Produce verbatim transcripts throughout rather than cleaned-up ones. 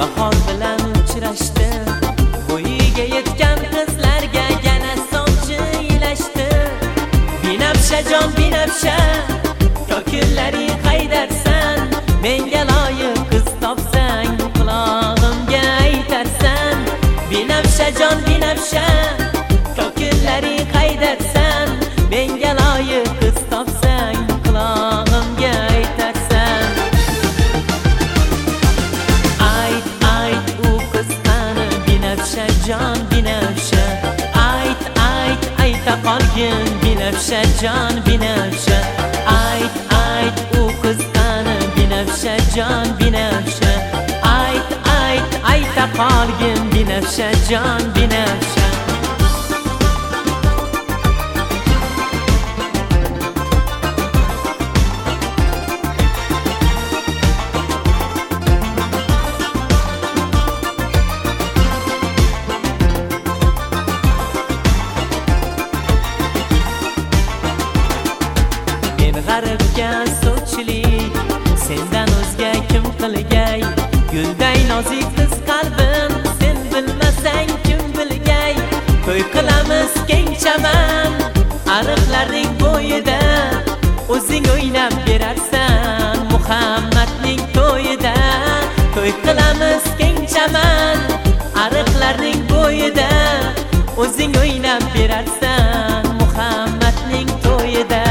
bahor bilan uchrashdi. Bo'yiga yetgan qizlarga yana somchi ilashdi. Binafshajon binafsha, ko'killaring qaydarsan, menga loyiq qiz topsang qulog'imga aytarsan. Binafshajon binafsha, ko'killaring qaydarsan, menga loyiq qiz topsang qulog'imga aytarsan. Ayt ayt u qiz qani, binafshajon binafsha, ayt ayt ayta qolgin, binafshajon binafsha, ayt ayt u qiz qani, binafshajon binafsha, ayt ayt ayta qolgin, binafshajon binafsha. G'aribga so'chilik, sendan o'zga kim qilgay? Gulday nozik qiz qalbim, sen bilmasang kim bilgay? To'y qilamiz keng chaman, ariqlarning bo'yida, o'zing o'ynab berarsan Muhammadning to'yida. To'y qilamiz keng chaman, ariqlarning bo'yida, o'zing o'ynab berarsan Muhammadning to'yida.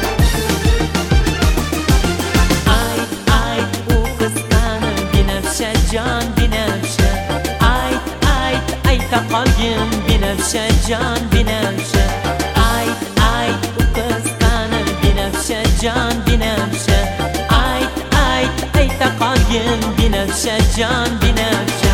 Binafshajon binafsha, ayt ayt ayta qolgin, binafshajon binafsha, ayt ayt u qiz qani, binafshajon binafsha, ayt ayt ayta qolgin, binafshajon binafsha.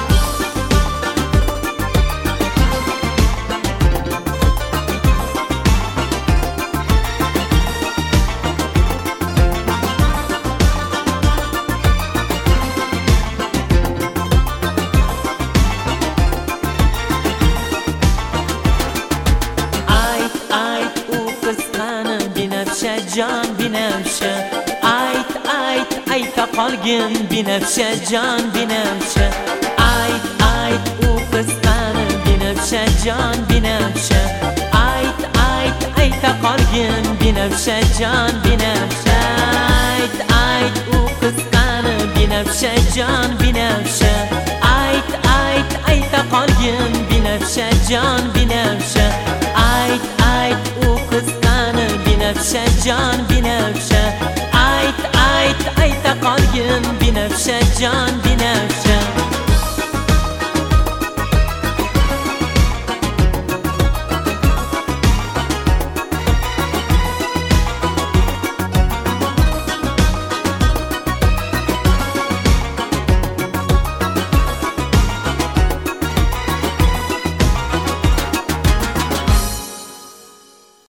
Binafshajon binafsha, ayt ayt ayta qolgin, binafshajon binafsha, ayt ayt u qiz qani, binafshajon binafsha, ayt ayt ayta qolgin, binafshajon binafsha, ayt ayt u qiz qani, binafshajon binafsha, ayt ayt ayta qolgin, binafshajon binafsha, ayt ayt u qiz qani, binafshajon binafsha, ayt ayt ayta qolgin, binafshajon